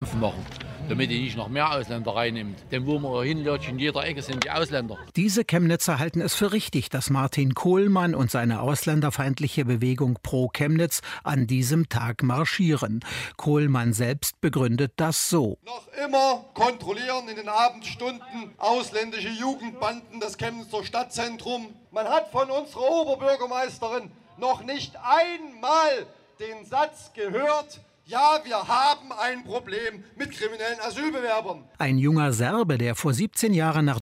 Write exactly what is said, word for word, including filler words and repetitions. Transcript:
machen, damit die nicht noch mehr Ausländer reinnimmt. Denn wo man hinläuft, in jeder Ecke sind die Ausländer. Diese Chemnitzer halten es für richtig, dass Martin Kohlmann und seine ausländerfeindliche Bewegung Pro Chemnitz an diesem Tag marschieren. Kohlmann selbst begründet das so. Noch immer kontrollieren in den Abendstunden ausländische Jugendbanden das Chemnitzer Stadtzentrum. Man hat von unserer Oberbürgermeisterin noch nicht einmal den Satz gehört: Ja, wir haben ein Problem mit kriminellen Asylbewerbern. Ein junger Serbe, der vor siebzehn Jahren nach